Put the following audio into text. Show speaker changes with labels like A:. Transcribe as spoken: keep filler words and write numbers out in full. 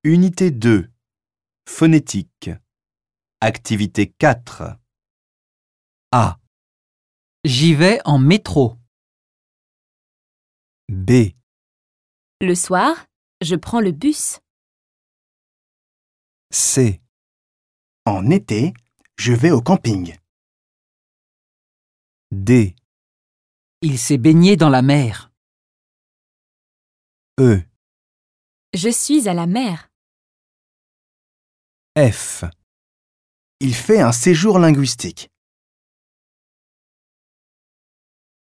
A: Unité deux. Phonétique. Activité quatre. A.
B: J'y vais en métro.
A: B.
C: Le soir, je prends le bus.
A: C.
D: En été, je vais au camping.
A: D.
B: Il s'est baigné dans la mer.
A: E.
C: Je suis à la mer.
A: F.
D: Il fait un séjour linguistique.